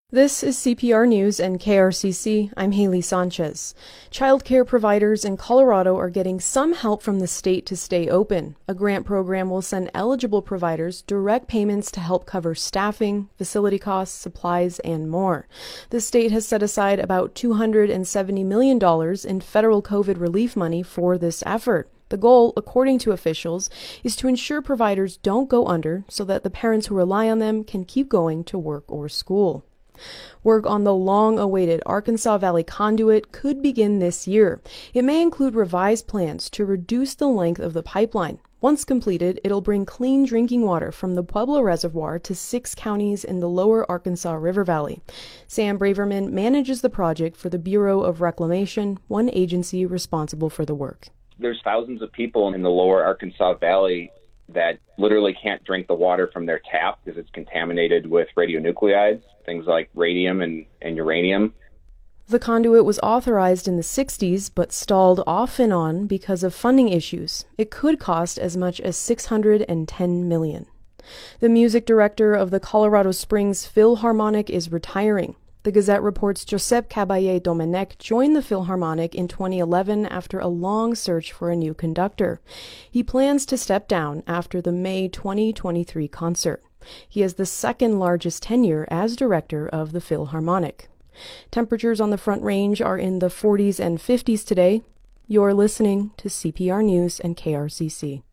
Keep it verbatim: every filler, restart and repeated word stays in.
This is C P R News and K R C C. I'm Haley Sanchez. Child care providers in Colorado are getting some help from the state to stay open. A grant program will send eligible providers direct payments to help cover staffing, facility costs, supplies, and more. The state has set aside about two hundred seventy million dollars in federal COVID relief money for this effort. The goal, according to officials, is to ensure providers don't go under so that the parents who rely on them can keep going to work or school. Work on the long-awaited Arkansas Valley Conduit could begin this year. It may include revised plans to reduce the length of the pipeline. Once completed, it'll bring clean drinking water from the Pueblo Reservoir to six counties in the lower Arkansas River Valley. Sam Braverman manages the project for the Bureau of Reclamation, one agency responsible for the work. There's thousands of people in the lower Arkansas Valley that literally can't drink the water from their tap because it's contaminated with radionuclides, things like radium and, and uranium. The conduit was authorized in the sixties, but stalled off and on because of funding issues. It could cost as much as six hundred ten million dollars. The music director of the Colorado Springs Philharmonic is retiring. The Gazette reports Josep Caballé Domenech joined the Philharmonic in twenty eleven after a long search for a new conductor. He plans to step down after the May twenty twenty-three concert. He has the second largest tenure as director of the Philharmonic. Temperatures on the Front Range are in the forties and fifties today. You're listening to C P R News and K R C C.